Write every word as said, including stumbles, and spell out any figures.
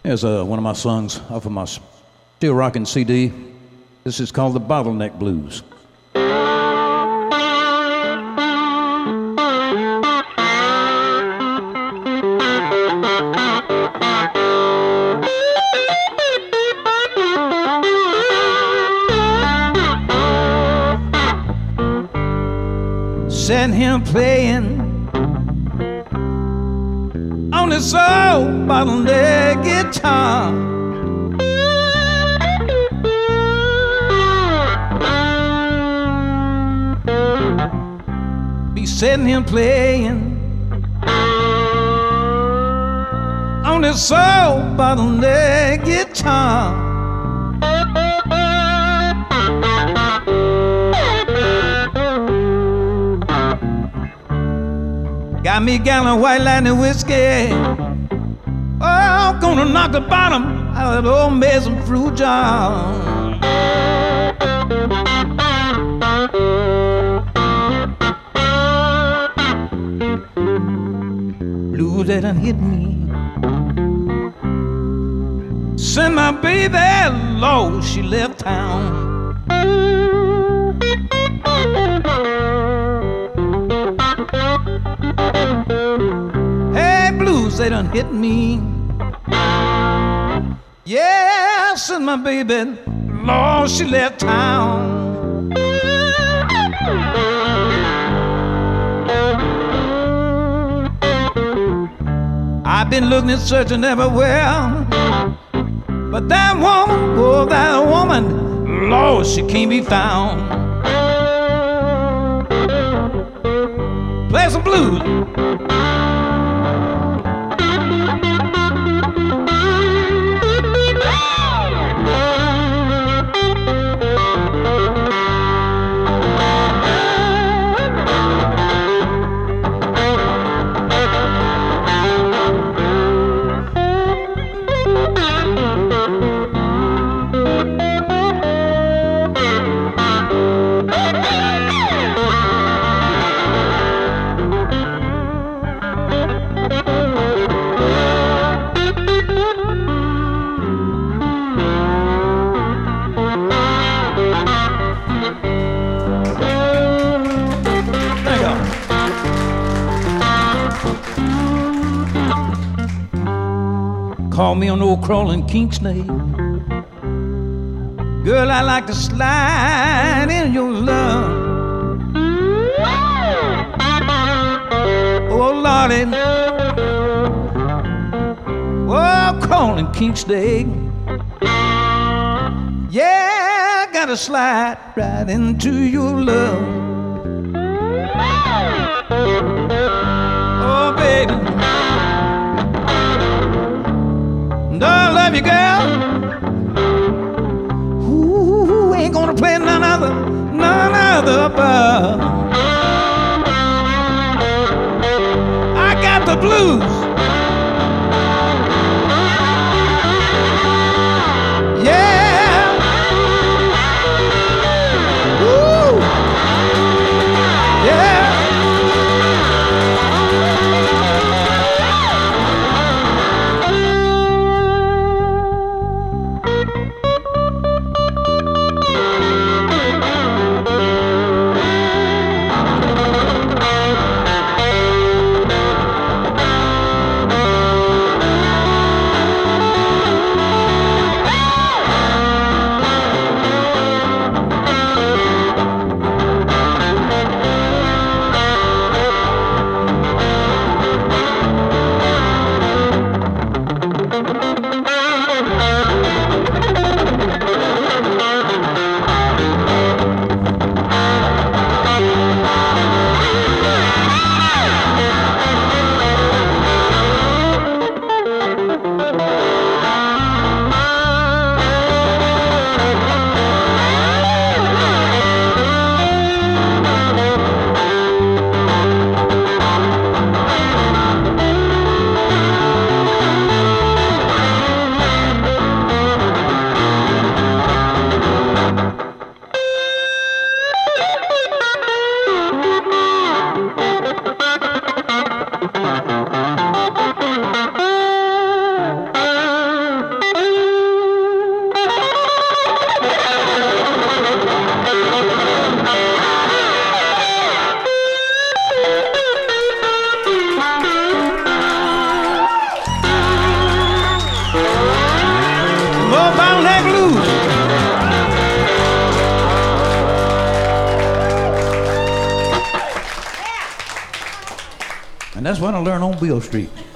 Here's uh, one of my songs off of my Still Rockin' C D. This is called The Bottleneck Blues. Sitting here playing on this old bottleneck guitar, be sitting here playing on this old bottleneck guitar. Got me a gallon of white lightning whiskey. Oh, gonna knock the bottom out of that old medicine fruit jar. Blues that done hit me. Send my baby low, she left town. Hey, blues, they done hit me. Yeah, since my baby, Lord, she left town. I've been looking and searching everywhere, but that woman, oh, that woman, Lord, she can't be found. Play some blues. Call me an old crawling king snake. Girl, I like to slide in your love. Oh, Lordy. Oh, crawling king snake. Yeah, I gotta slide right into your love. Oh, baby. I love you, girl. Ooh, ain't gonna play none other, none other but I got the blues. Yeah. Ooh. Yeah. blues. And that's what I learned on Beale Street.